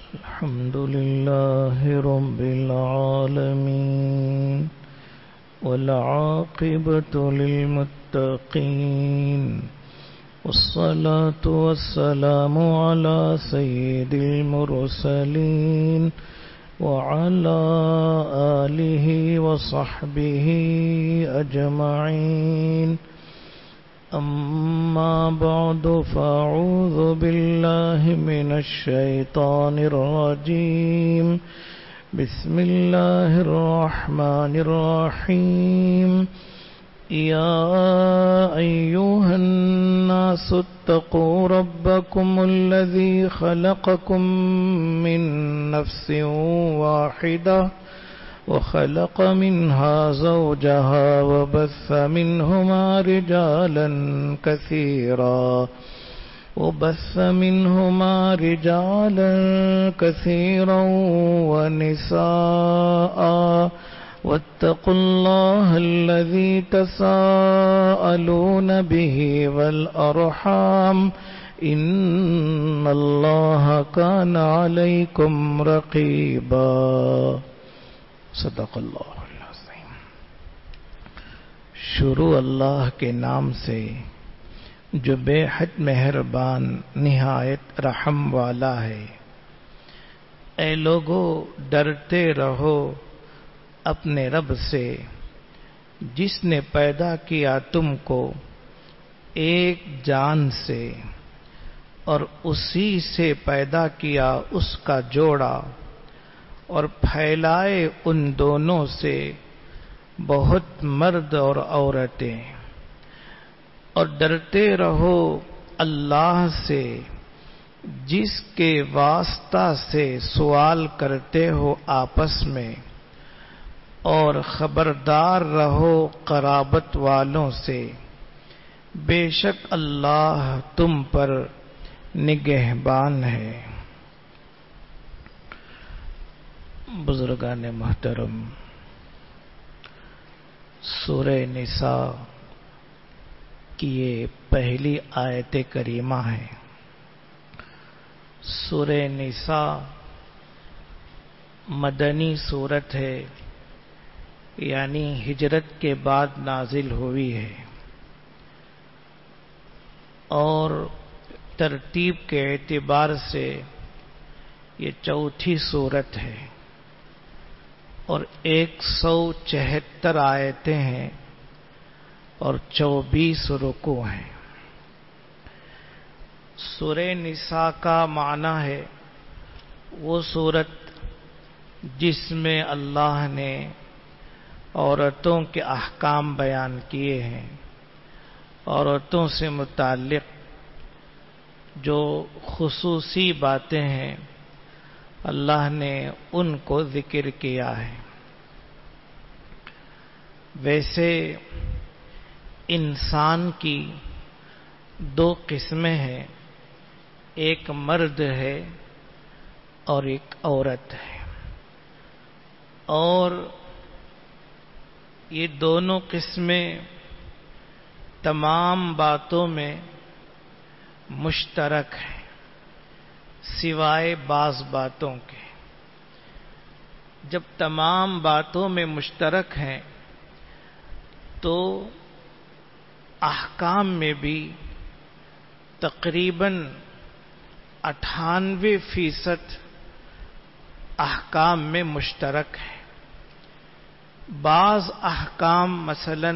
الحمد لله رب العالمين والعاقبة للمتقين والصلاة والسلام على سيد المرسلين وعلى آله وصحبه أجمعين أما بعد فأعوذ بالله من الشيطان الرجيم بسم الله الرحمن الرحيم يا أيها الناس اتقوا ربكم الذي خلقكم من نفس واحدة وخلق منها زوجها وبث منهما رجالا كثيرا ونساء واتقوا الله الذي تساءلون به والأرحام إن الله كان عليكم رقيبا صدق اللہ العظیم۔ شروع اللہ کے نام سے جو بے حد مہربان نہایت رحم والا ہے۔ اے لوگو ڈرتے رہو اپنے رب سے جس نے پیدا کیا تم کو ایک جان سے اور اسی سے پیدا کیا اس کا جوڑا اور پھیلائے ان دونوں سے بہت مرد اور عورتیں، اور ڈرتے رہو اللہ سے جس کے واسطہ سے سوال کرتے ہو آپس میں، اور خبردار رہو قرابت والوں سے، بے شک اللہ تم پر نگہبان ہے۔ بزرگان محترم، سورہ نساء کی یہ پہلی آیت کریمہ ہے۔ سورہ نساء مدنی سورت ہے، یعنی ہجرت کے بعد نازل ہوئی ہے، اور ترتیب کے اعتبار سے یہ چوتھی سورت ہے، اور 174 آیتیں ہیں اور 24 رکوع ہیں۔ سورہ نساء کا معنی ہے وہ سورت جس میں اللہ نے عورتوں کے احکام بیان کیے ہیں، عورتوں سے متعلق جو خصوصی باتیں ہیں اللہ نے ان کو ذکر کیا ہے۔ ویسے انسان کی دو قسمیں ہیں، ایک مرد ہے اور ایک عورت ہے، اور یہ دونوں قسمیں تمام باتوں میں مشترک ہیں سوائے بعض باتوں کے۔ جب تمام باتوں میں مشترک ہیں تو احکام میں بھی تقریباً 98% احکام میں مشترک ہے۔ بعض احکام مثلاً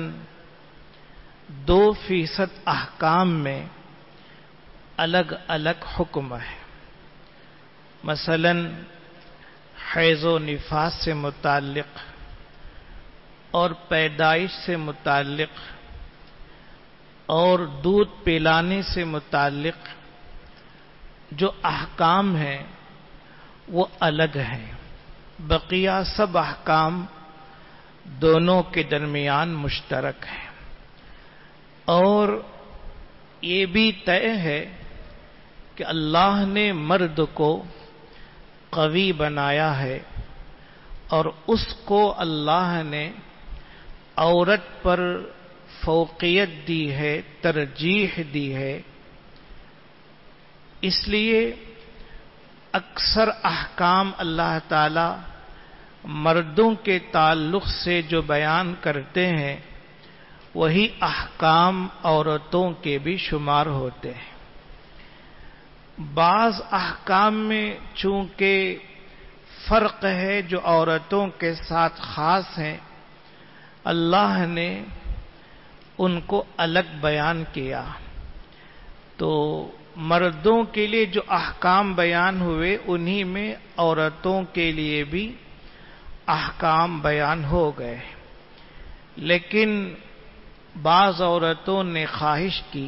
2% احکام میں الگ الگ حکم ہے، مثلاً حیض و نفاس سے متعلق اور پیدائش سے متعلق اور دودھ پلانے سے متعلق جو احکام ہیں وہ الگ ہیں، بقیہ سب احکام دونوں کے درمیان مشترک ہیں۔ اور یہ بھی طے ہے کہ اللہ نے مرد کو قوی بنایا ہے اور اس کو اللہ نے عورت پر فوقیت دی ہے، ترجیح دی ہے، اس لیے اکثر احکام اللہ تعالی مردوں کے تعلق سے جو بیان کرتے ہیں وہی احکام عورتوں کے بھی شمار ہوتے ہیں۔ بعض احکام میں چونکہ فرق ہے جو عورتوں کے ساتھ خاص ہیں، اللہ نے ان کو الگ بیان کیا، تو مردوں کے لیے جو احکام بیان ہوئے انہی میں عورتوں کے لیے بھی احکام بیان ہو گئے۔ لیکن بعض عورتوں نے خواہش کی،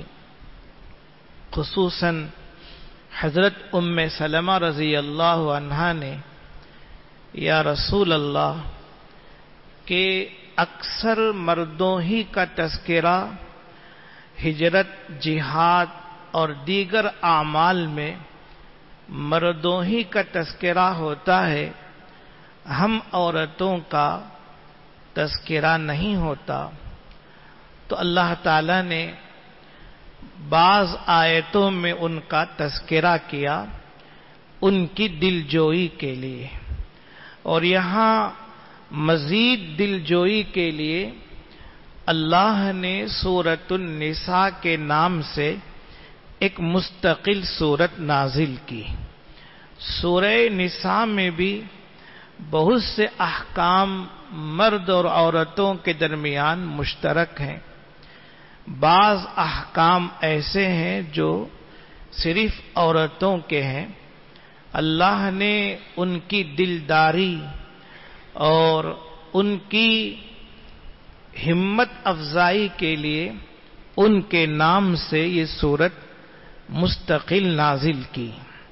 خصوصاً حضرت ام سلمہ رضی اللہ عنہا نے، یا رسول اللہ، کہ اکثر مردوں ہی کا تذکرہ ہجرت، جہاد اور دیگر اعمال میں مردوں ہی کا تذکرہ ہوتا ہے، ہم عورتوں کا تذکرہ نہیں ہوتا۔ تو اللہ تعالی نے بعض آیتوں میں ان کا تذکرہ کیا ان کی دلجوئی کے لیے، اور یہاں مزید دلجوئی کے لیے اللہ نے سورۃ النساء کے نام سے ایک مستقل سورت نازل کی۔ سورہ نساء میں بھی بہت سے احکام مرد اور عورتوں کے درمیان مشترک ہیں، بعض احکام ایسے ہیں جو صرف عورتوں کے ہیں۔ اللہ نے ان کی دلداری اور ان کی ہمت افزائی کے لیے ان کے نام سے یہ سورت مستقل نازل کی۔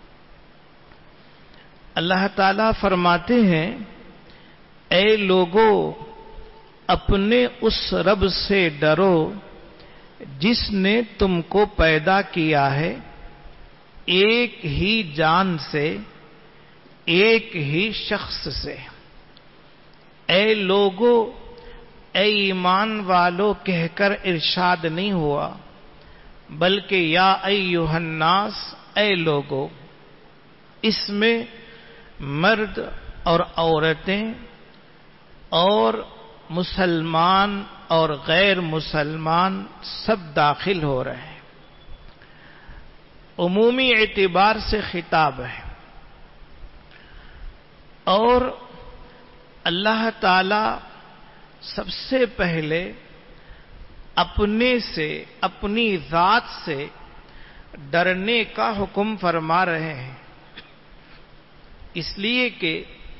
اللہ تعالیٰ فرماتے ہیں، اے لوگو اپنے اس رب سے ڈرو جس نے تم کو پیدا کیا ہے ایک ہی جان سے، ایک ہی شخص سے۔ اے لوگو، اے ایمان والو کہہ کر ارشاد نہیں ہوا، بلکہ یا ایھا الناس، اے لوگو۔ اس میں مرد اور عورتیں اور مسلمان اور غیر مسلمان سب داخل ہو رہے ہیں، عمومی اعتبار سے خطاب ہے۔ اور اللہ تعالی سب سے پہلے اپنے سے، اپنی ذات سے ڈرنے کا حکم فرما رہے ہیں، اس لیے کہ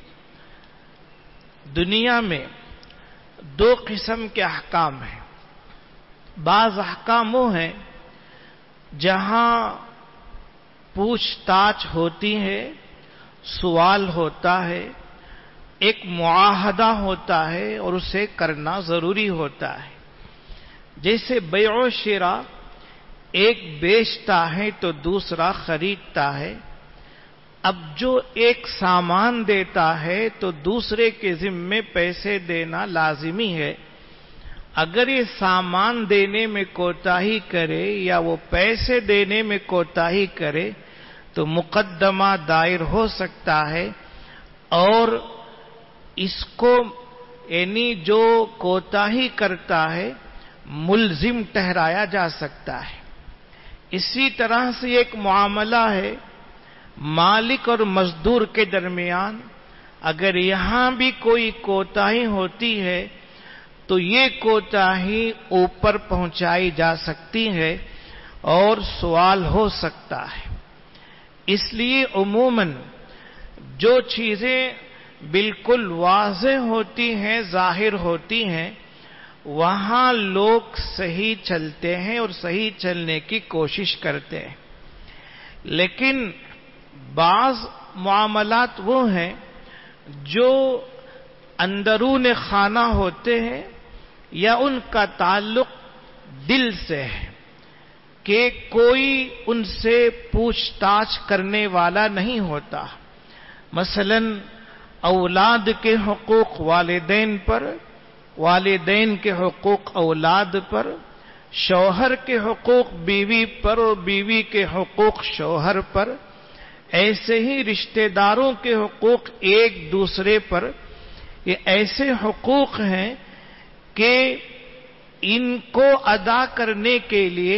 دنیا میں دو قسم کے احکام ہیں۔ بعض احکام وہ ہیں جہاں پوچھ تاچھ ہوتی ہے، سوال ہوتا ہے، ایک معاہدہ ہوتا ہے اور اسے کرنا ضروری ہوتا ہے۔ جیسے بیع و شراء، ایک بیچتا ہے تو دوسرا خریدتا ہے۔ اب جو ایک سامان دیتا ہے تو دوسرے کے ذمے پیسے دینا لازمی ہے۔ اگر یہ سامان دینے میں کوتاہی کرے یا وہ پیسے دینے میں کوتاہی کرے تو مقدمہ دائر ہو سکتا ہے، اور اس کو یعنی جو کوتاہی کرتا ہے ملزم ٹھہرایا جا سکتا ہے۔ اسی طرح سے ایک معاملہ ہے مالک اور مزدور کے درمیان، اگر یہاں بھی کوئی کوتاہی ہوتی ہے تو یہ کوتاہی اوپر پہنچائی جا سکتی ہے اور سوال ہو سکتا ہے۔ اس لیے عموماً جو چیزیں بالکل واضح ہوتی ہیں، ظاہر ہوتی ہیں، وہاں لوگ صحیح چلتے ہیں اور صحیح چلنے کی کوشش کرتے ہیں۔ لیکن بعض معاملات وہ ہیں جو اندرون خانہ ہوتے ہیں یا ان کا تعلق دل سے ہے کہ کوئی ان سے پوچھ تاچھ کرنے والا نہیں ہوتا۔ مثلا اولاد کے حقوق والدین پر، والدین کے حقوق اولاد پر، شوہر کے حقوق بیوی پر اور بیوی کے حقوق شوہر پر، ایسے ہی رشتہ داروں کے حقوق ایک دوسرے پر، یہ ایسے حقوق ہیں کہ ان کو ادا کرنے کے لیے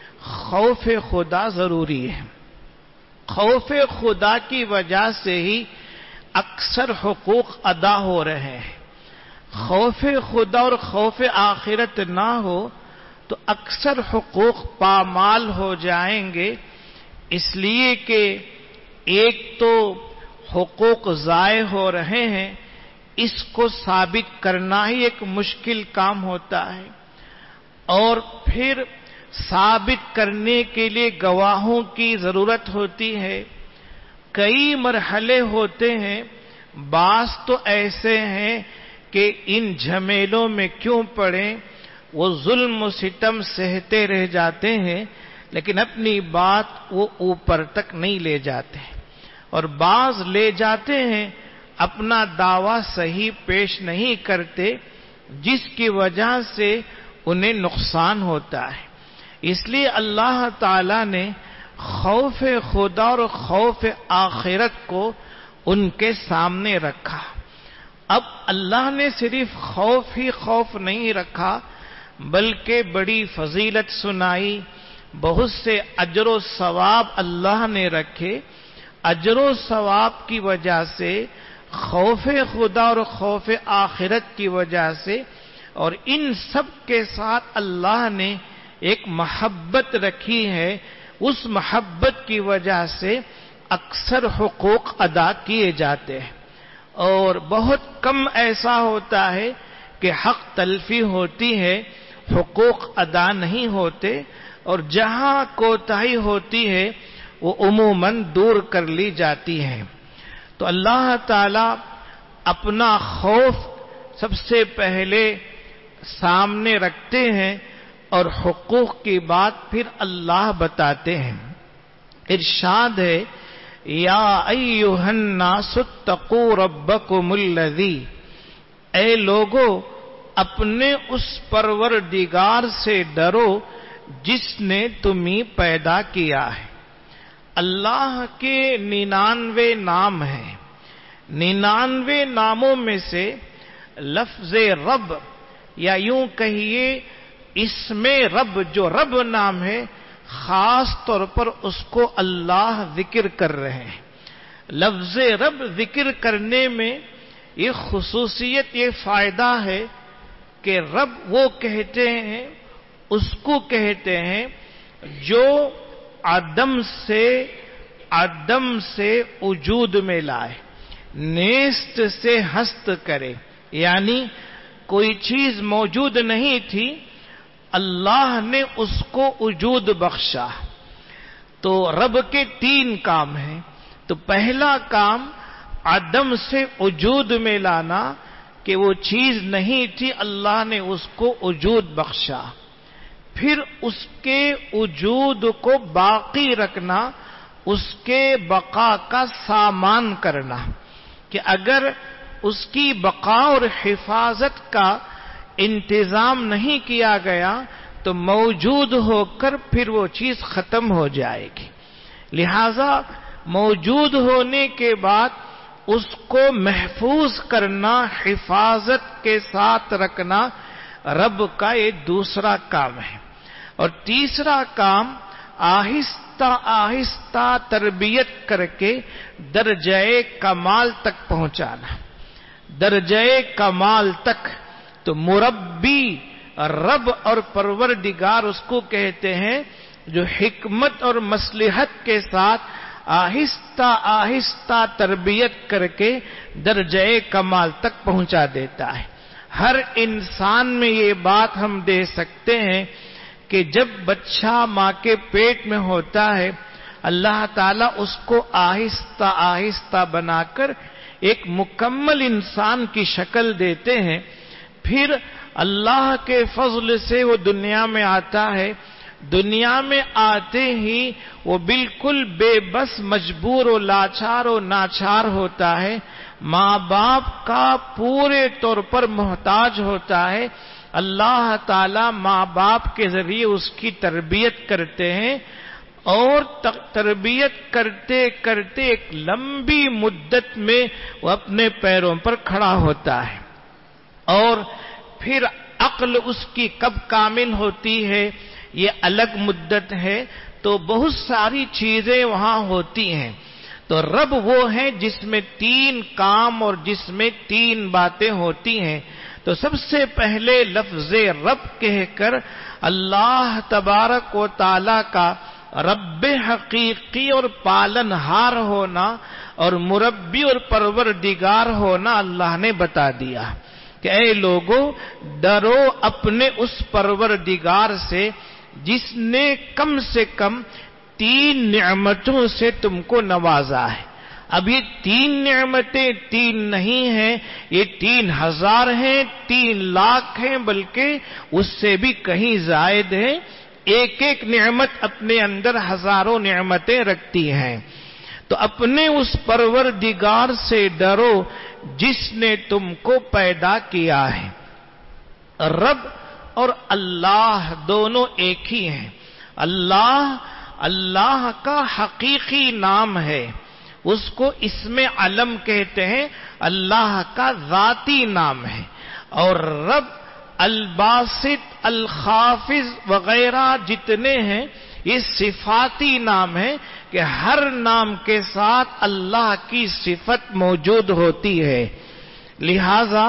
خوف خدا ضروری ہے۔ خوف خدا کی وجہ سے ہی اکثر حقوق ادا ہو رہے ہیں۔ خوف خدا اور خوف آخرت نہ ہو تو اکثر حقوق پامال ہو جائیں گے، اس لیے کہ ایک تو حقوق ضائع ہو رہے ہیں، اس کو ثابت کرنا ہی ایک مشکل کام ہوتا ہے، اور پھر ثابت کرنے کے لیے گواہوں کی ضرورت ہوتی ہے۔ کئی مرحلے ہوتے ہیں، بعض تو ایسے ہیں کہ ان جھمیلوں میں کیوں پڑیں، وہ ظلم و ستم سہتے رہ جاتے ہیں لیکن اپنی بات وہ اوپر تک نہیں لے جاتے، اور بعض لے جاتے ہیں اپنا دعویٰ صحیح پیش نہیں کرتے، جس کی وجہ سے انہیں نقصان ہوتا ہے۔ اس لیے اللہ تعالی نے خوف خدا اور خوف آخرت کو ان کے سامنے رکھا۔ اب اللہ نے صرف خوف ہی خوف نہیں رکھا، بلکہ بڑی فضیلت سنائی، بہت سے اجر و ثواب اللہ نے رکھے۔ اجر و ثواب کی وجہ سے، خوف خدا اور خوف آخرت کی وجہ سے، اور ان سب کے ساتھ اللہ نے ایک محبت رکھی ہے، اس محبت کی وجہ سے اکثر حقوق ادا کیے جاتے ہیں، اور بہت کم ایسا ہوتا ہے کہ حق تلفی ہوتی ہے، حقوق ادا نہیں ہوتے، اور جہاں کوتاہی ہوتی ہے وہ عموماً دور کر لی جاتی ہے۔ تو اللہ تعالی اپنا خوف سب سے پہلے سامنے رکھتے ہیں اور حقوق کی بات پھر اللہ بتاتے ہیں۔ ارشاد ہے، یا ایھا الناس اتقوا ربکم الذی، اے لوگو اپنے اس پروردگار سے ڈرو جس نے تمہیں پیدا کیا ہے۔ اللہ کے 99 نام ہیں، 99 ناموں میں سے لفظ رب، یا یوں کہیے اسم رب، جو رب نام ہے، خاص طور پر اس کو اللہ ذکر کر رہے ہیں۔ لفظ رب ذکر کرنے میں یہ خصوصیت، یہ فائدہ ہے کہ رب وہ کہتے ہیں، اس کو کہتے ہیں جو عدم سے وجود میں لائے، نیست سے ہست کرے، یعنی کوئی چیز موجود نہیں تھی، اللہ نے اس کو وجود بخشا۔ تو رب کے 3 کام ہیں۔ تو پہلا کام عدم سے وجود میں لانا، کہ وہ چیز نہیں تھی، اللہ نے اس کو وجود بخشا۔ پھر اس کے وجود کو باقی رکھنا، اس کے بقا کا سامان کرنا، کہ اگر اس کی بقا اور حفاظت کا انتظام نہیں کیا گیا تو موجود ہو کر پھر وہ چیز ختم ہو جائے گی۔ لہذا موجود ہونے کے بعد اس کو محفوظ کرنا، حفاظت کے ساتھ رکھنا رب کا یہ دوسرا کام ہے۔ اور تیسرا کام آہستہ آہستہ تربیت کر کے درجہ کمال تک پہنچانا، درجہ کمال تک۔ تو مربی رب اور پروردگار اس کو کہتے ہیں جو حکمت اور مصلحت کے ساتھ آہستہ آہستہ تربیت کر کے درجہ کمال تک پہنچا دیتا ہے۔ ہر انسان میں یہ بات ہم دے سکتے ہیں کہ جب بچہ ماں کے پیٹ میں ہوتا ہے، اللہ تعالیٰ اس کو آہستہ آہستہ بنا کر ایک مکمل انسان کی شکل دیتے ہیں۔ پھر اللہ کے فضل سے وہ دنیا میں آتا ہے، دنیا میں آتے ہی وہ بالکل بے بس، مجبور و لاچار و ناچار ہوتا ہے، ماں باپ کا پورے طور پر محتاج ہوتا ہے۔ اللہ تعالی ماں باپ کے ذریعے اس کی تربیت کرتے ہیں، اور تربیت کرتے کرتے ایک لمبی مدت میں وہ اپنے پیروں پر کھڑا ہوتا ہے، اور پھر عقل اس کی کب کامل ہوتی ہے یہ الگ مدت ہے۔ تو بہت ساری چیزیں وہاں ہوتی ہیں۔ تو رب وہ ہے جس میں 3 کام اور جس میں 3 باتیں ہوتی ہیں۔ تو سب سے پہلے لفظ رب کہہ کر اللہ تبارک و تعالی کا رب حقیقی اور پالنہار ہونا اور مربی اور پروردگار ہونا اللہ نے بتا دیا کہ اے لوگو ڈرو اپنے اس پروردگار سے جس نے کم سے کم 3 نعمتوں سے تم کو نوازا ہے۔ اب یہ 3 نعمتیں 3 نہیں ہیں، یہ 3000 ہیں، 3 لاکھ ہیں، بلکہ اس سے بھی کہیں زائد ہیں۔ ایک ایک نعمت اپنے اندر ہزاروں نعمتیں رکھتی ہیں۔ تو اپنے اس پروردگار سے ڈرو جس نے تم کو پیدا کیا ہے۔ رب اور اللہ دونوں ایک ہی ہیں۔ اللہ کا حقیقی نام ہے، اس کو اسم علم کہتے ہیں، اللہ کا ذاتی نام ہے۔ اور رب الباسط الخافض وغیرہ جتنے ہیں یہ صفاتی نام ہے کہ ہر نام کے ساتھ اللہ کی صفت موجود ہوتی ہے۔ لہذا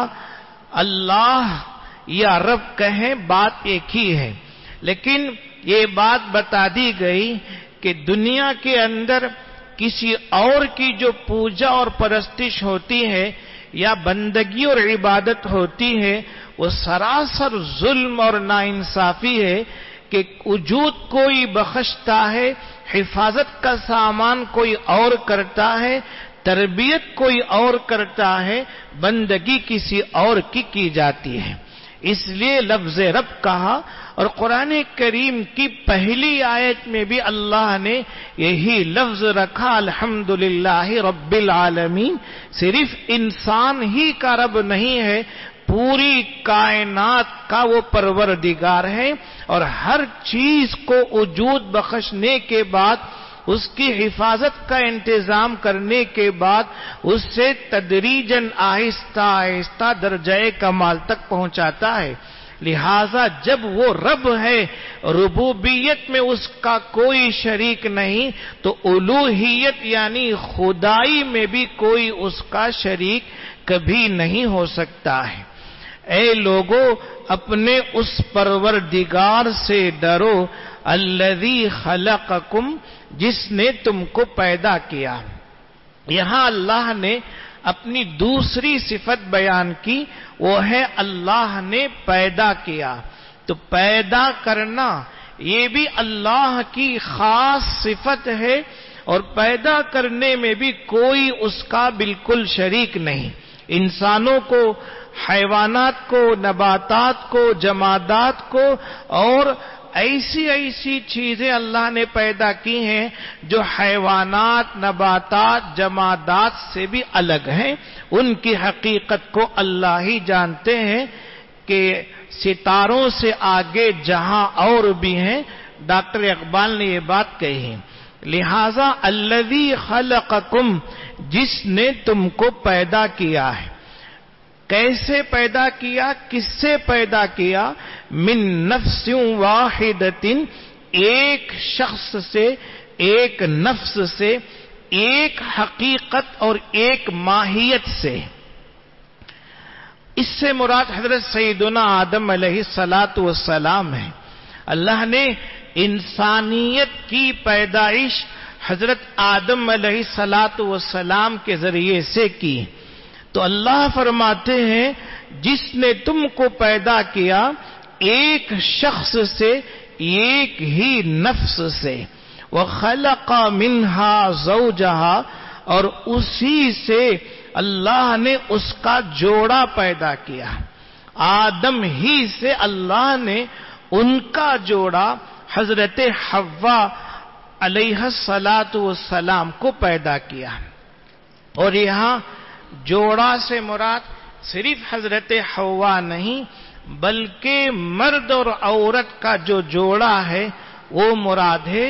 اللہ یا رب کہیں بات ایک ہی ہے، لیکن یہ بات بتا دی گئی کہ دنیا کے اندر کسی اور کی جو پوجا اور پرستش ہوتی ہے یا بندگی اور عبادت ہوتی ہے وہ سراسر ظلم اور ناانصافی ہے کہ وجود کوئی بخشتا ہے، حفاظت کا سامان کوئی اور کرتا ہے، تربیت کوئی اور کرتا ہے، بندگی کسی اور کی جاتی ہے۔ اس لیے لفظ رب کہا، اور قرآن کریم کی پہلی آیت میں بھی اللہ نے یہی لفظ رکھا، الحمدللہ رب العالمین۔ صرف انسان ہی کا رب نہیں ہے، پوری کائنات کا وہ پروردگار ہے، اور ہر چیز کو وجود بخشنے کے بعد اس کی حفاظت کا انتظام کرنے کے بعد اس سے تدریجاً آہستہ آہستہ درجہ کمال تک پہنچاتا ہے۔ لہذا جب وہ رب ہے، ربوبیت میں اس کا کوئی شریک نہیں، تو الوہیت یعنی خدائی میں بھی کوئی اس کا شریک کبھی نہیں ہو سکتا ہے۔ اے لوگو اپنے اس پروردگار سے ڈرو، الذی خلقکم، جس نے تم کو پیدا کیا۔ یہاں اللہ نے اپنی دوسری صفت بیان کی، وہ ہے اللہ نے پیدا کیا۔ تو پیدا کرنا یہ بھی اللہ کی خاص صفت ہے، اور پیدا کرنے میں بھی کوئی اس کا بالکل شریک نہیں۔ انسانوں کو، حیوانات کو، نباتات کو، جمادات کو، اور ایسی چیزیں اللہ نے پیدا کی ہیں جو حیوانات، نباتات، جمادات سے بھی الگ ہیں۔ ان کی حقیقت کو اللہ ہی جانتے ہیں کہ ستاروں سے آگے جہاں اور بھی ہیں۔ ڈاکٹر اقبال نے یہ بات کہی ہے۔ لہذا الذی خلقکم، جس نے تم کو پیدا کیا ہے۔ کیسے پیدا کیا؟ کس سے پیدا کیا؟ من نفس واحدۃ، ایک شخص سے، ایک نفس سے، ایک حقیقت اور ایک ماہیت سے۔ اس سے مراد حضرت سیدنا آدم علیہ السلام ہے۔ اللہ نے انسانیت کی پیدائش حضرت آدم علیہ السلام کے ذریعے سے کی۔ تو اللہ فرماتے ہیں جس نے تم کو پیدا کیا ایک شخص سے، ایک ہی نفس سے، وَخَلَقَ مِنْهَا زَوْجَهَا، اور اسی سے اللہ نے اس کا جوڑا پیدا کیا۔ آدم ہی سے اللہ نے ان کا جوڑا حضرت حوا علیہ السلام کو پیدا کیا۔ اور یہاں جوڑا سے مراد صرف حضرت حوا نہیں بلکہ مرد اور عورت کا جو جوڑا ہے وہ مراد ہے۔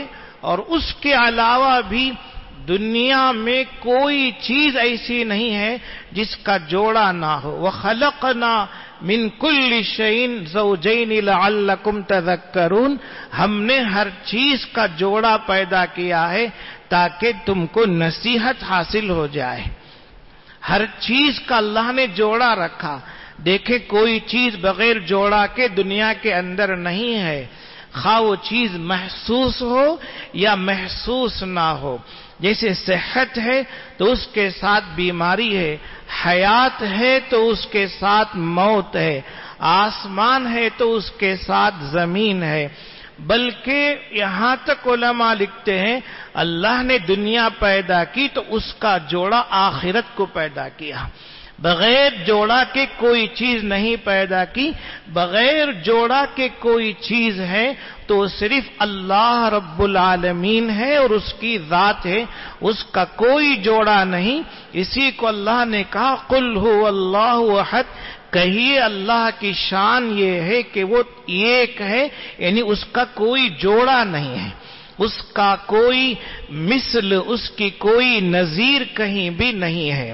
اور اس کے علاوہ بھی دنیا میں کوئی چیز ایسی نہیں ہے جس کا جوڑا نہ ہو. وَخَلَقْنَا مِن كُلِّ شَيْءٍ زَوْجَيْنِ لَعَلَّكُمْ تَذَكَّرُونَ. ہم نے ہر چیز کا جوڑا پیدا کیا ہے تاکہ تم کو نصیحت حاصل ہو جائے. ہر چیز کا اللہ نے جوڑا رکھا. دیکھیں کوئی چیز بغیر جوڑا کے دنیا کے اندر نہیں ہے، خواہ وہ چیز محسوس ہو یا محسوس نہ ہو. جیسے صحت ہے تو اس کے ساتھ بیماری ہے، حیات ہے تو اس کے ساتھ موت ہے، آسمان ہے تو اس کے ساتھ زمین ہے. بلکہ یہاں تک علماء لکھتے ہیں اللہ نے دنیا پیدا کی تو اس کا جوڑا آخرت کو پیدا کیا. بغیر جوڑا کے کوئی چیز نہیں پیدا کی. بغیر جوڑا کے کوئی چیز ہے تو صرف اللہ رب العالمین ہے اور اس کی ذات ہے، اس کا کوئی جوڑا نہیں. اسی کو اللہ نے کہا قل هو اللہ احد. کہیے اللہ کی شان یہ ہے کہ وہ ایک ہے، یعنی اس کا کوئی جوڑا نہیں ہے، اس کا کوئی مثل، اس کی کوئی نظیر کہیں بھی نہیں ہے.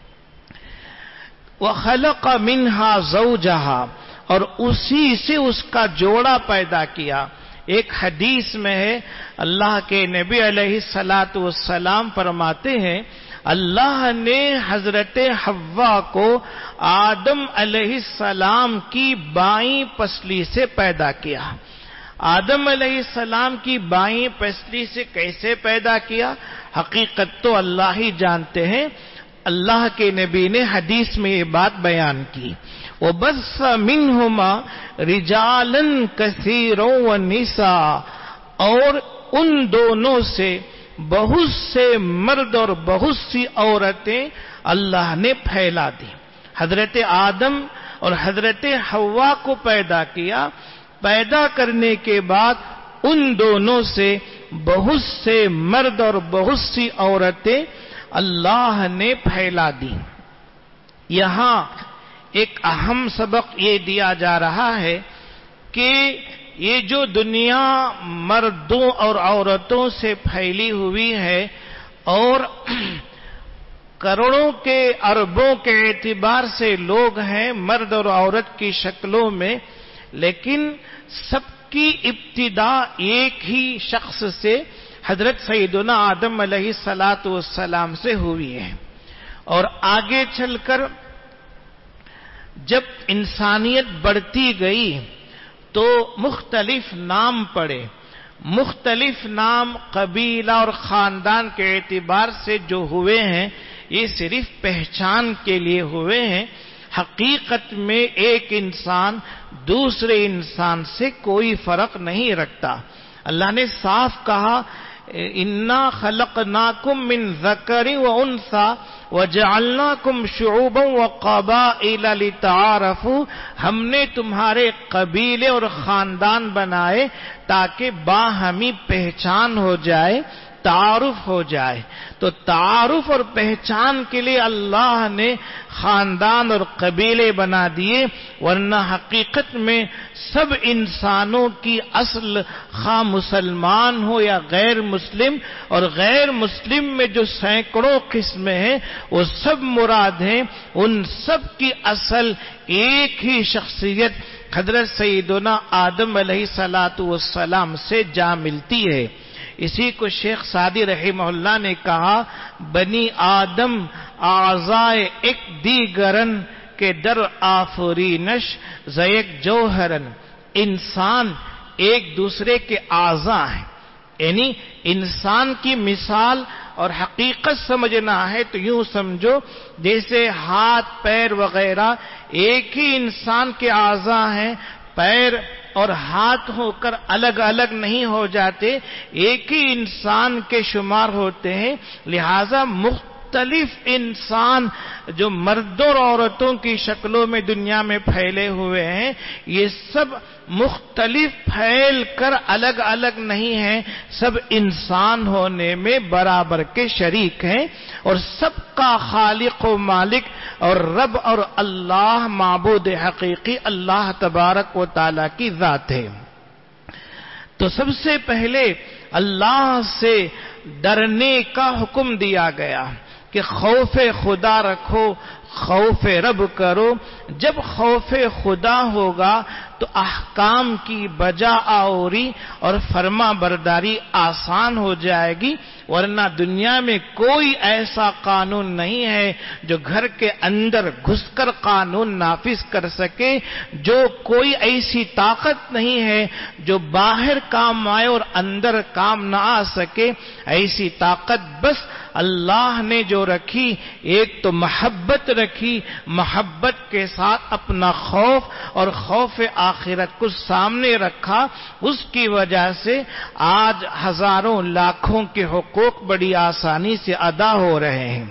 وَخَلَقَ مِنْهَا زَوْجَهَا. اور اسی سے اس کا جوڑا پیدا کیا. ایک حدیث میں ہے اللہ کے نبی علیہ الصلاۃ والسلام فرماتے ہیں اللہ نے حضرت حوا کو آدم علیہ السلام کی بائیں پسلی سے پیدا کیا. آدم علیہ السلام کی بائیں پسلی سے کیسے پیدا کیا؟ حقیقت تو اللہ ہی جانتے ہیں. اللہ کے نبی نے حدیث میں یہ بات بیان کی وَبَثَّ مِنْهُمَا رِجَالًا كَثِيرًا وَنِسَاءً. اور ان دونوں سے بہت سے مرد اور بہت سی عورتیں اللہ نے پھیلا دی. حضرت آدم اور حضرت حوا کو پیدا کیا. پیدا کرنے کے بعد ان دونوں سے بہت سے مرد اور بہت سی عورتیں اللہ نے پھیلا دی. یہاں ایک اہم سبق یہ دیا جا رہا ہے کہ یہ جو دنیا مردوں اور عورتوں سے پھیلی ہوئی ہے اور کروڑوں کے اربوں کے اعتبار سے لوگ ہیں مرد اور عورت کی شکلوں میں، لیکن سب کی ابتدا ایک ہی شخص سے حضرت سیدنا آدم علیہ الصلاۃ والسلام سے ہوئی ہے. اور آگے چل کر جب انسانیت بڑھتی گئی تو مختلف نام پڑے. مختلف نام قبیلہ اور خاندان کے اعتبار سے جو ہوئے ہیں یہ صرف پہچان کے لیے ہوئے ہیں. حقیقت میں ایک انسان دوسرے انسان سے کوئی فرق نہیں رکھتا. اللہ نے صاف کہا اِنَّا خَلَقْنَاكُم مِّن ذَكَرٍ وَأُنثَىٰ وَجَعَلْنَاكُمْ شُعُوبًا وَقَبَائِلَ لِتَعَارَفُوا. ہم نے تمہارے قبیلے اور خاندان بنائے تاکہ باہمی پہچان ہو جائے، تعارف ہو جائے. تو تعارف اور پہچان کے لیے اللہ نے خاندان اور قبیلے بنا دیے، ورنہ حقیقت میں سب انسانوں کی اصل خواہ مسلمان ہو یا غیر مسلم، اور غیر مسلم میں جو سینکڑوں قسمیں ہیں وہ سب مراد ہیں. ان سب کی اصل ایک ہی شخصیت حضرت سیدنا آدم علیہ الصلاۃ والسلام سے جا ملتی ہے. اسی کو شیخ سعدی رحمہ اللہ نے کہا بنی آدم اعضائے ایک دیگرن کے در آفرینش زیک جوہرن. انسان ایک دوسرے کے اعضاء ہیں، یعنی انسان کی مثال اور حقیقت سمجھنا ہے تو یوں سمجھو جیسے ہاتھ پیر وغیرہ ایک ہی انسان کے اعضاء ہیں. پیر اور ہاتھ ہو کر الگ الگ نہیں ہو جاتے، ایک ہی انسان کے شمار ہوتے ہیں. لہذا مختلف انسان جو مردوں اور عورتوں کی شکلوں میں دنیا میں پھیلے ہوئے ہیں یہ سب مختلف پھیل کر الگ الگ نہیں ہیں، سب انسان ہونے میں برابر کے شریک ہیں، اور سب کا خالق و مالک اور رب اور اللہ معبود حقیقی اللہ تبارک و تعالی کی ذات ہے. تو سب سے پہلے اللہ سے ڈرنے کا حکم دیا گیا کہ خوف خدا رکھو، خوف رب کرو۔ جب خوف خدا ہوگا تو احکام کی بجا آوری اور فرما برداری آسان ہو جائے گی، ورنہ دنیا میں کوئی ایسا قانون نہیں ہے جو گھر کے اندر گھس کر قانون نافذ کر سکے، جو کوئی ایسی طاقت نہیں ہے جو باہر کام آئے اور اندر کام نہ آ سکے۔ ایسی طاقت بس اللہ نے جو رکھی، ایک تو محبت رکھی، محبت کے ساتھ اپنا خوف اور خوف آخرت کو سامنے رکھا، اس کی وجہ سے آج ہزاروں لاکھوں کے حقوق بڑی آسانی سے ادا ہو رہے ہیں۔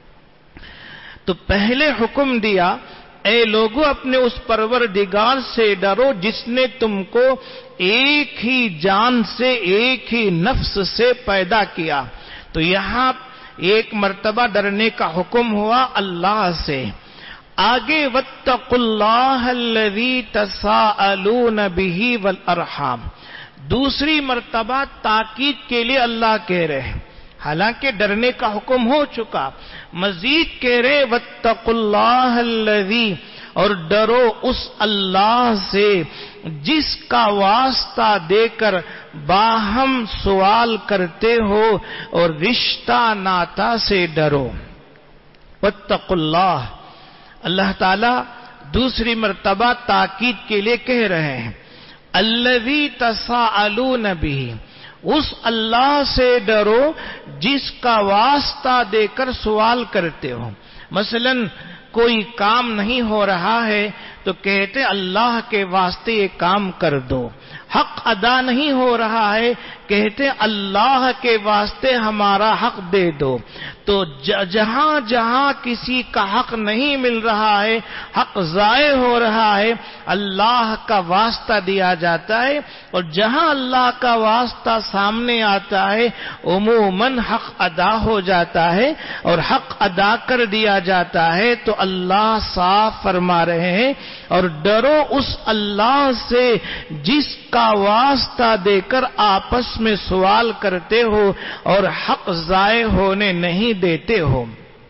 تو پہلے حکم دیا، اے لوگوں اپنے اس پروردگار سے ڈرو جس نے تم کو ایک ہی جان سے، ایک ہی نفس سے پیدا کیا۔ تو یہاں ایک مرتبہ ڈرنے کا حکم ہوا اللہ سے۔ آگے واتقوا اللہ الذی تساءلون بہ والارحام، دوسری مرتبہ تاکید کے لیے اللہ کہہ رہے ہیں، حالانکہ ڈرنے کا حکم ہو چکا، مزید کہہ رہے واتقوا اللہ الذی، اور ڈرو اس اللہ سے جس کا واسطہ دے کر باہم سوال کرتے ہو، اور رشتہ ناتا سے ڈرو۔ واتقوا اللہ، اللہ تعالی دوسری مرتبہ تاکید کے لیے کہہ رہے ہیں، الذی تساءلون بہ، اس اللہ سے ڈرو جس کا واسطہ دے کر سوال کرتے ہو۔ مثلا کوئی کام نہیں ہو رہا ہے تو کہتے اللہ کے واسطے یہ کام کر دو، حق ادا نہیں ہو رہا ہے کہتے اللہ کے واسطے ہمارا حق دے دو۔ تو جہاں جہاں کسی کا حق نہیں مل رہا ہے، حق ضائع ہو رہا ہے، اللہ کا واسطہ دیا جاتا ہے، اور جہاں اللہ کا واسطہ سامنے آتا ہے عموماً حق ادا ہو جاتا ہے، اور حق ادا کر دیا جاتا ہے۔ تو اللہ صاف فرما رہے ہیں، اور ڈرو اس اللہ سے جس کا واسطہ دے کر آپس میں سوال کرتے ہو اور حق ضائع ہونے نہیں دیتے ہو۔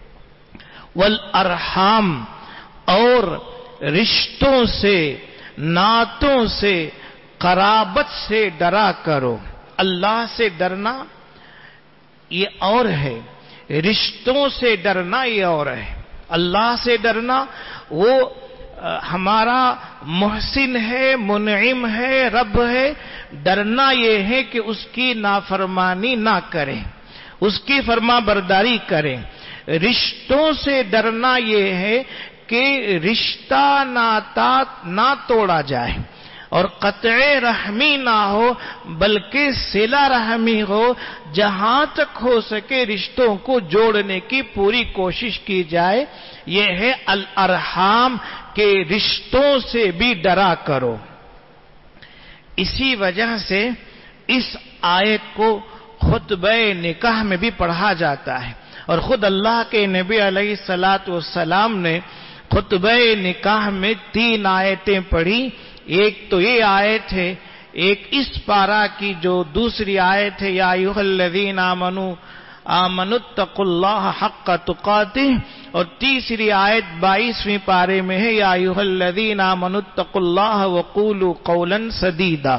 والارحام، اور رشتوں سے، ناتوں سے، قرابت سے ڈرا کرو۔ اللہ سے ڈرنا یہ اور ہے، رشتوں سے ڈرنا یہ اور ہے۔ اللہ سے ڈرنا وہ ہمارا محسن ہے، منعم ہے، رب ہے۔ ڈرنا یہ ہے کہ اس کی نافرمانی نہ کریں، اس کی فرما برداری کریں۔ رشتوں سے ڈرنا یہ ہے کہ رشتہ ناتا نہ توڑا جائے، اور قطع رحمی نہ ہو بلکہ صلہ رحمی ہو، جہاں تک ہو سکے رشتوں کو جوڑنے کی پوری کوشش کی جائے۔ یہ ہے الارحام کے رشتوں سے بھی ڈرا کرو۔ اسی وجہ سے اس آیت کو خطبہ نکاح میں بھی پڑھا جاتا ہے، اور خود اللہ کے نبی علیہ السلام نے خطبہ نکاح میں 3 آیتیں پڑھی۔ ایک تو یہ آیت ہے، ایک اس پارہ کی جو دوسری آیت ہے، یا ایھا الذین آمنوا اتقوا اللہ حق تقاتہ، اور تیسری آیت 22ویں پارے میں ہے، یا ایھا الذین آمنوا اتقوا اللہ وقولوا قولا سدیدا۔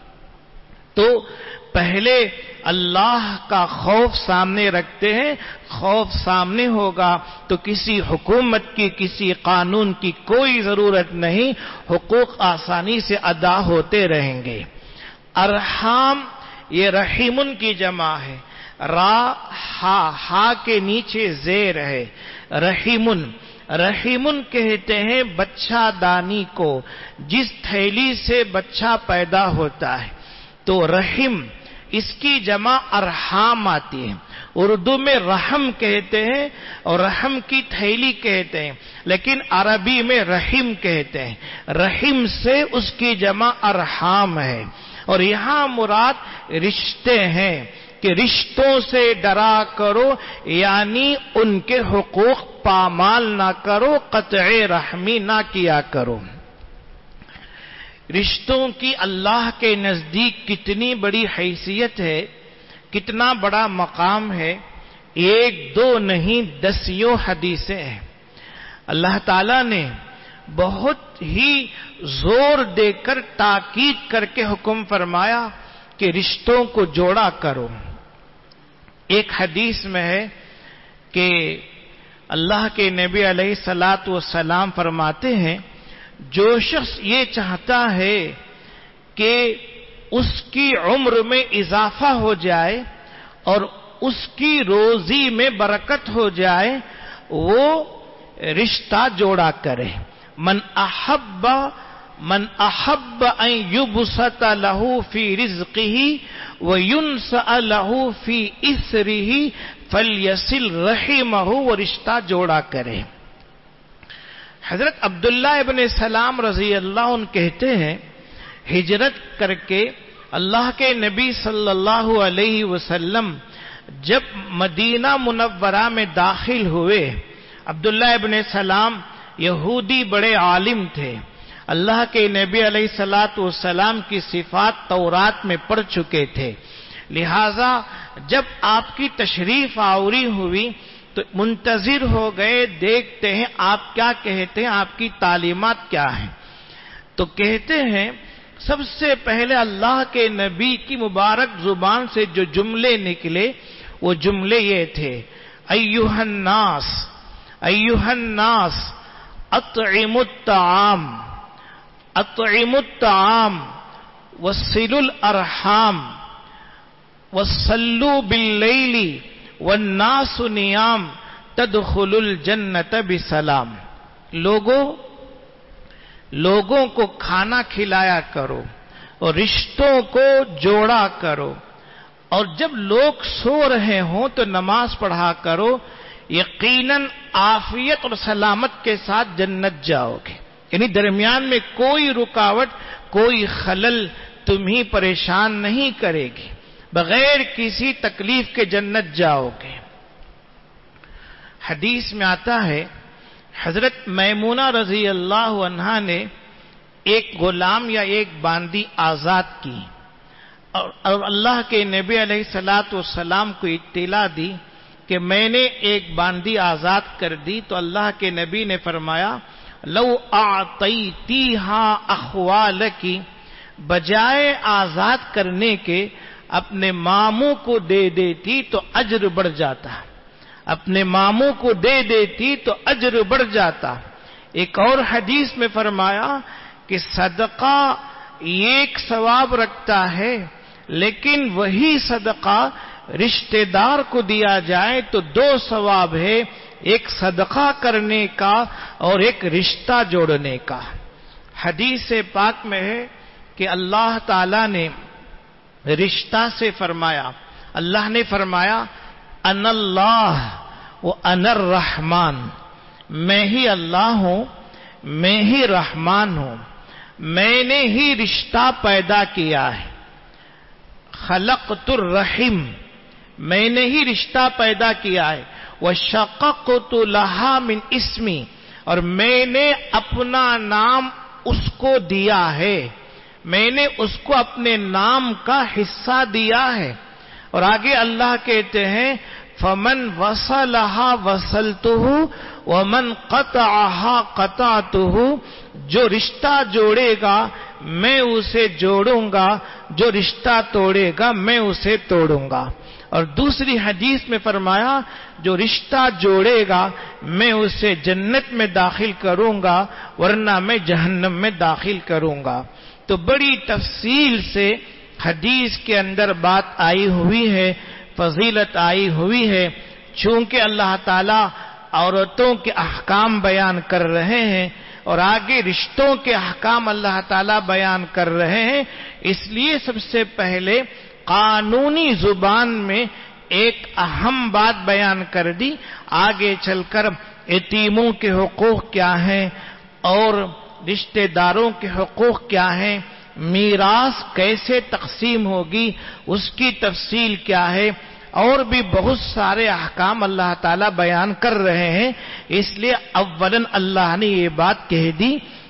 تو پہلے اللہ کا خوف سامنے رکھتے ہیں، خوف سامنے ہوگا تو کسی حکومت کی، کسی قانون کی کوئی ضرورت نہیں، حقوق آسانی سے ادا ہوتے رہیں گے۔ ارحام یہ رحیمن کی جمع ہے، را ہا کے نیچے زیر ہے، رحیمن۔ رحیمن کہتے ہیں بچہ دانی کو، جس تھیلی سے بچہ پیدا ہوتا ہے۔ تو رحم اس کی جمع ارحام آتی ہے۔ اردو میں رحم کہتے ہیں اور رحم کی تھیلی کہتے ہیں، لیکن عربی میں رحم کہتے ہیں۔ رحم سے اس کی جمع ارحام ہے، اور یہاں مراد رشتے ہیں کہ رشتوں سے ڈرا کرو، یعنی ان کے حقوق پامال نہ کرو، قطع رحمی نہ کیا کرو۔ رشتوں کی اللہ کے نزدیک کتنی بڑی حیثیت ہے کتنا بڑا مقام ہے، ایک دو نہیں دسیوں حدیثیں ہیں۔ اللہ تعالیٰ نے بہت ہی زور دے کر تاکید کر کے حکم فرمایا کہ رشتوں کو جوڑا کرو۔ ایک حدیث میں ہے کہ اللہ کے نبی علیہ الصلاۃ والسلام فرماتے ہیں، جو شخص یہ چاہتا ہے کہ اس کی عمر میں اضافہ ہو جائے اور اس کی روزی میں برکت ہو جائے، وہ رشتہ جوڑا کرے۔ من احب ان یبسط له فی رزقه وینسأ له فی اسره فلیصل رحمہ، وہ رشتہ جوڑا کرے۔ حضرت عبداللہ ابن سلام رضی اللہ عنہ کہتے ہیں، ہجرت کر کے اللہ کے نبی صلی اللہ علیہ وسلم جب مدینہ منورہ میں داخل ہوئے، عبداللہ ابن سلام یہودی بڑے عالم تھے، اللہ کے نبی علیہ الصلاۃ والسلام کی صفات تورات میں پڑھ چکے تھے، لہذا جب آپ کی تشریف آوری ہوئی تو منتظر ہو گئے، دیکھتے ہیں آپ کیا کہتے ہیں، آپ کی تعلیمات کیا ہیں۔ تو کہتے ہیں سب سے پہلے اللہ کے نبی کی مبارک زبان سے جو جملے نکلے وہ جملے یہ تھے، ایھا الناس ایھا الناس اطعموا الطعام اطعموا الطعام وصلوا الارحام وصلوا باللیل والناس نیام تدخلوا الجنۃ بسلام۔ لوگوں کو کھانا کھلایا کرو اور رشتوں کو جوڑا کرو، اور جب لوگ سو رہے ہوں تو نماز پڑھا کرو، یقیناً عافیت اور سلامت کے ساتھ جنت جاؤ گے۔ یعنی درمیان میں کوئی رکاوٹ، کوئی خلل تمہیں پریشان نہیں کرے گی، بغیر کسی تکلیف کے جنت جاؤ گے۔ حدیث میں آتا ہے حضرت میمونہ رضی اللہ عنہا نے ایک غلام یا ایک باندی آزاد کی، اور اللہ کے نبی علیہ الصلاۃ والسلام کو اطلاع دی کہ میں نے ایک باندی آزاد کر دی، تو اللہ کے نبی نے فرمایا لو اعطیتیھا اخوالکی، بجائے آزاد کرنے کے اپنے ماموں کو دے دیتی تو اجر بڑھ جاتا، اپنے ماموں کو دے دیتی تو اجر بڑھ جاتا۔ ایک اور حدیث میں فرمایا کہ صدقہ ایک ثواب رکھتا ہے، لیکن وہی صدقہ رشتہ دار کو دیا جائے تو دو ثواب ہے، ایک صدقہ کرنے کا اور ایک رشتہ جوڑنے کا۔ حدیث پاک میں ہے کہ اللہ تعالی نے رشتہ سے فرمایا، اللہ نے فرمایا ان اللہ و ان الرحمن، میں ہی اللہ ہوں، میں ہی رحمان ہوں، میں نے ہی رشتہ پیدا کیا ہے۔ خلقت الرحم، میں نے ہی رشتہ پیدا کیا ہے۔ وشققت لها من اسمی، اور میں نے اپنا نام اس کو دیا ہے، میں نے اس کو اپنے نام کا حصہ دیا ہے۔ اور آگے اللہ کہتے ہیں فمن وصلها وصلته ومن قطعها قطعته، جو رشتہ جوڑے گا میں اسے جوڑوں گا، جو رشتہ توڑے گا میں اسے توڑوں گا۔ اور دوسری حدیث میں فرمایا جو رشتہ جوڑے گا میں اسے جنت میں داخل کروں گا، ورنہ میں جہنم میں داخل کروں گا۔ تو بڑی تفصیل سے حدیث کے اندر بات آئی ہوئی ہے، فضیلت آئی ہوئی ہے۔ چونکہ اللہ تعالیٰ عورتوں کے احکام بیان کر رہے ہیں اور آگے رشتوں کے احکام اللہ تعالیٰ بیان کر رہے ہیں، اس لیے سب سے پہلے قانونی زبان میں ایک اہم بات بیان کر دی، آگے چل کر یتیموں کے حقوق کیا ہیں اور رشتہ داروں کے حقوق کیا ہیں، میراث کیسے تقسیم ہوگی اس کی تفصیل کیا ہے، اور بھی بہت سارے احکام اللہ تعالیٰ بیان کر رہے ہیں۔ اس لیے اولاً اللہ نے یہ بات کہہ دی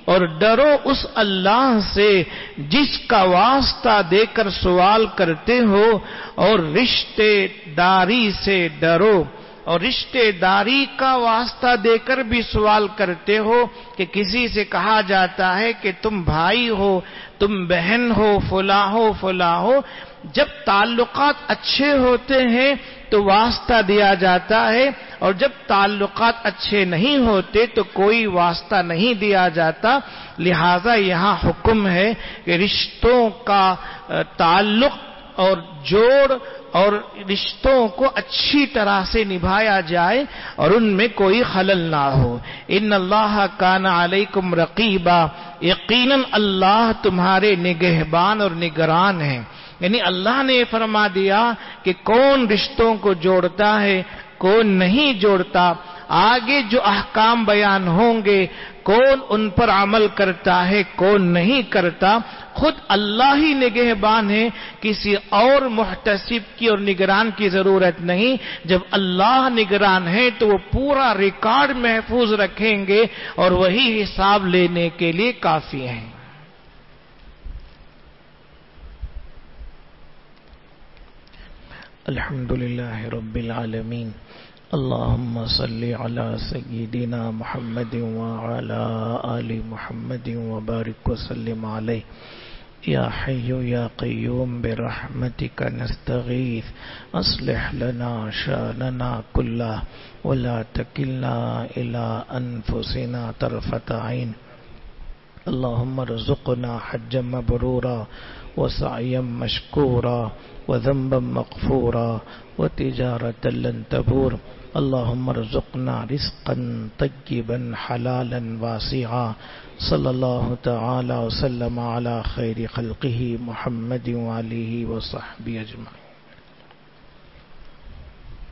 اور ڈرو اس اللہ سے جس کا واسطہ دے کر سوال کرتے ہو، اور رشتے داری سے ڈرو، اور رشتے داری کا واسطہ دے کر بھی سوال کرتے ہو کہ کسی سے کہا جاتا ہے کہ تم بھائی ہو، تم بہن ہو، فلاں ہو فلاں ہو، جب تعلقات اچھے ہوتے ہیں تو واسطہ دیا جاتا ہے، اور جب تعلقات اچھے نہیں ہوتے تو کوئی واسطہ نہیں دیا جاتا۔ لہذا یہاں حکم ہے کہ رشتوں کا تعلق اور جوڑ اور رشتوں کو اچھی طرح سے نبھایا جائے اور ان میں کوئی خلل نہ ہو۔ ان اللہ کان علیکم رقیبا، یقیناً اللہ تمہارے نگہبان اور نگران ہیں۔ یعنی اللہ نے فرما دیا کہ کون رشتوں کو جوڑتا ہے، کون نہیں جوڑتا، آگے جو احکام بیان ہوں گے، کون ان پر عمل کرتا ہے، کون نہیں کرتا، خود اللہ ہی نگہبان ہے، کسی اور محتسب کی اور نگران کی ضرورت نہیں۔ جب اللہ نگران ہے تو وہ پورا ریکارڈ محفوظ رکھیں گے اور وہی حساب لینے کے لیے کافی ہیں۔ الحمدللہ رب العالمین، اللہم صلی علی سیدنا محمد وعلی آل محمد وبارک وسلم علیہ۔ یا حی یا قیوم برحمتک نستغیث، اصلح لنا شاننا کلہ ولا تکلنا الی انفسنا طرفۃ عین۔ اللہم ارزقنا حجا مبرورا وسعیا مشکورا وذنبا مغفورا وتجارة لن تبور۔ اللہم ارزقنا رزقا طیبا حلالا واسعا۔ صلی اللہ تعالی وسلم علی خیر خلقہ محمد وآلہ وصحبہ اجمعین۔